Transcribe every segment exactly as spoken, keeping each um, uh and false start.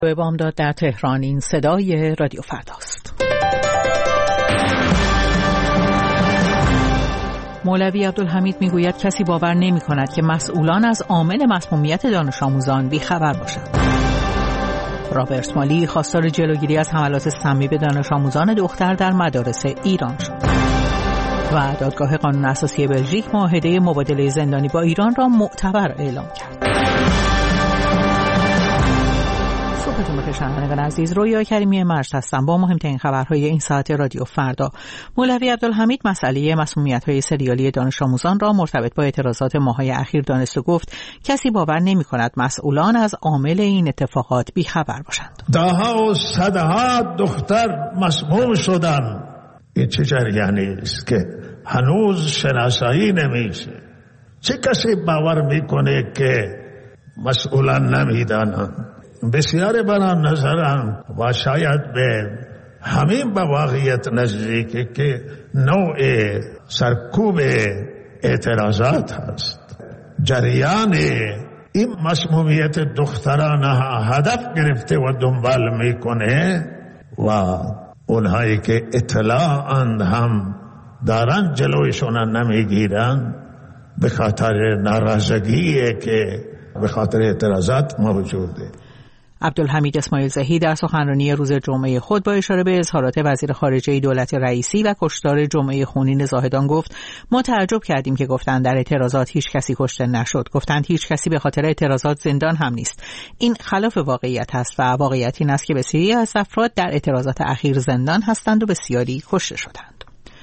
به بامداد در تهران. این صدای رادیو فرداست. مولوی عبدالحمید میگوید کسی باور نمی کند که مسئولان از عامل مسمومیت دانش آموزان بیخبر باشند. رابرت مالی خواستار جلوگیری از حملات سمی به دانش آموزان دختر در مدارس ایران شد. و دادگاه قانون اساسی بلژیک معاهده مبادله زندانی با ایران را معتبر اعلام کرد. صبحتون بخیر شنوندگان عزیز، رویا کریمی مرج هستم با مهمترین خبرهای این ساعت رادیو فردا. مولوی عبدالحمید مسئله مسمومیت‌های سریالی دانش آموزان را مرتبط با اعتراضات ماه‌های اخیر دانست و گفت کسی باور نمی‌کند مسئولان از عامل این اتفاقات بی‌خبر باشند. ده‌ها و صدها دختر مسموم شدند. این چه جریانی است که هنوز شناسایی نمیشه؟ چه کسی باور میکنه که مسئولان نمیدانند؟ بسیار بنا نظرم و شاید به همین به واقعیت نزدیکه که نوع سرکوب اعتراضات هست. جریان این مسمومیت دختران هدف گرفته و دنبال میکنه و اونهایی که اطلاعاند هم دارن جلویشون نمیگیرن به خاطر ناراضگیه که به خاطر اعتراضات موجوده. عبدالحمید اسماعیل زهی در سخنرانی روز جمعه خود با اشاره به اظهارات وزیر خارجه دولت رئیسی و کشتار جمعه خونین زاهدان گفت ما تعجب کردیم که گفتند در اعتراضات هیچ کسی کشته نشد. گفتند هیچ کسی به خاطر اعتراضات زندان هم نیست. این خلاف واقعیت است و واقعیت این است که بسیاری از افراد در اعتراضات اخیر زندان هستند و بسیاری کشته شدند.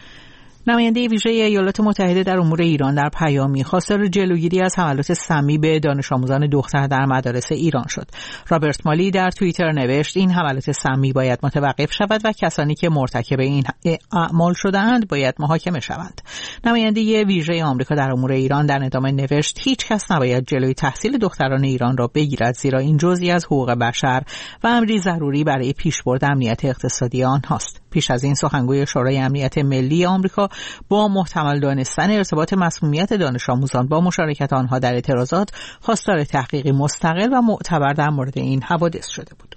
نماینده ویژه ایالات متحده در امور ایران در پیامی خواستار جلوگیری از حملات سمی به دانش آموزان دختر در مدارس ایران شد. رابرت مالی در توییتر نوشت این حملات سمی باید متوقف شود و کسانی که مرتکب این اعمال شده‌اند باید محاکمه شوند. نماینده ویژه آمریکا در امور ایران در ادامه نوشت هیچ کس نباید جلوی تحصیل دختران ایران را بگیرد زیرا این جزئی از حقوق بشر و امری ضروری برای پیشبرد امنیت اقتصادی آنهاست. پیش از این سخنگوی شورای امنیت ملی آمریکا با محتمل دانستن ارتباط مسمومیت دانش آموزان با مشارکت آنها در اعتراضات خواستار تحقیقی مستقل و معتبر در مورد این حوادث شده بود.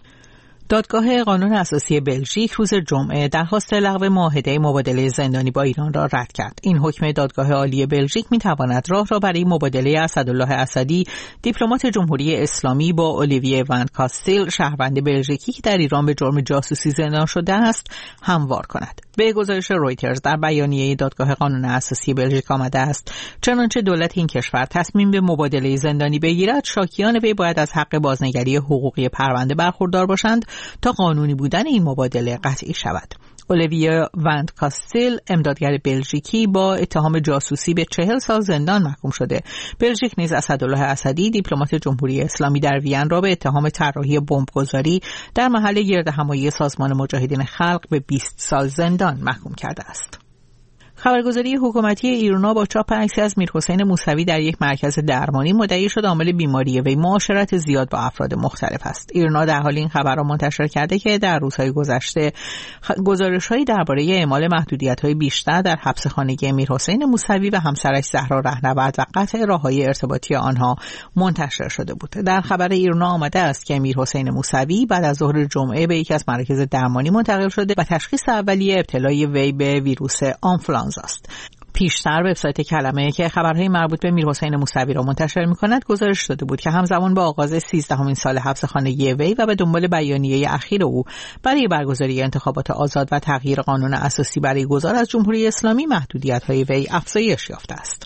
دادگاه قانون اساسی بلژیک روز جمعه درخواست لغو معاهده مبادله زندانی با ایران را رد کرد. این حکم دادگاه عالی بلژیک می‌تواند راه را برای مبادله اسدالله اسدی، دیپلمات جمهوری اسلامی، با اولیویه وان کاستیل، شهروند بلژیکی که در ایران به جرم جاسوسی زندان شده است، هموار کند. به گزارش رویترز در بیانیه دادگاه قانون اساسی بلژیک آمده است چنانچه دولت این کشور تصمیم به مبادله زندانی بگیرد، شاکیان وی باید از حق بازنگری حقوقی پرونده برخوردار باشند تا قانونی بودن این مبادله قطعی شود. اولیویه وان کاستیل، امدادگر بلژیکی، با اتهام جاسوسی به چهل سال زندان محکوم شده. بلژیک نیز اسدالله اسدی، دیپلمات جمهوری اسلامی در وین، را به اتهام طراحی بمبگذاری در محل گردهمایی سازمان مجاهدین خلق به بیست سال زندان محکوم کرده است. خبرگزاری حکومتی ایرنا با چاپ عکسی از میرحسین موسوی در یک مرکز درمانی مدعی شد عامل بیماری وی معاشرت زیاد با افراد مختلف است. ایرنا در حال این خبر را منتشر کرده که در روزهای گذشته گزارش‌هایی درباره اعمال محدودیت‌های بیشتر در حبس خانگی میرحسین موسوی و همسرش زهرا رهنورد و قطع راه‌های ارتباطی آنها منتشر شده بود. در خبر ایرنا آمده است که میرحسین موسوی بعد از ظهر جمعه به یکی از مراکز درمانی منتقل شده و تشخیص اولیه ابتلای وی به ویروس آنفلانزا است. پیشتر وبسایت کلمه که خبرهای مربوط به میرحسین موسوی را منتشر می‌کند گزارش داده بود که همزمان با آغاز سیزدهمین سال حبس خانگی وی و به دنبال بیانیه اخیر او برای برگزاری انتخابات آزاد و تغییر قانون اساسی برای گذار از جمهوری اسلامی، محدودیت‌های وی افزایش یافته است.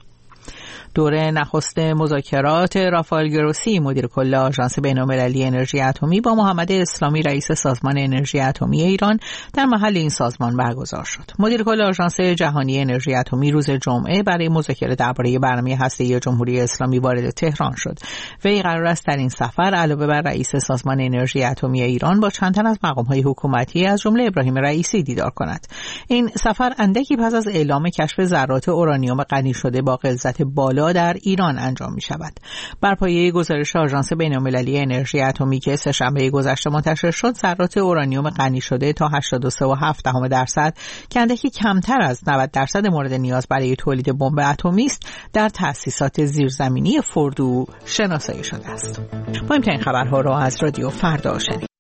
دوره نخست مذاکرات رافائل گروسی، مدیر کل آژانس بین‌المللی انرژی اتمی، با محمد اسلامی، رئیس سازمان انرژی اتمی ایران، در محل این سازمان برگزار شد. مدیر کل آژانس جهانی انرژی اتمی روز جمعه برای مذاکره درباره برنامه هسته‌ای جمهوری اسلامی وارد تهران شد. وی قرار است در این سفر علاوه بر رئیس سازمان انرژی اتمی ایران با چند تن از مقام‌های حکومتی از جمله ابراهیم رئیسی دیدار کند. این سفر اندکی پس از اعلام کشف ذرات اورانیوم غنی شده با غلظت بالا در ایران انجام می شود. بر پایه گزارش آژانس بین‌المللی انرژی اتمی که سه‌شنبه گذشته منتشر شد، ذرات اورانیوم غنی شده تا هشتاد و سه و هفت دهم درصد که اندکی کمتر از نود درصد مورد نیاز برای تولید بمب اتمی است، در تأسیسات زیرزمینی فوردو شناسایی شده است. ما این خبرها را از رادیو فردا شنیدید.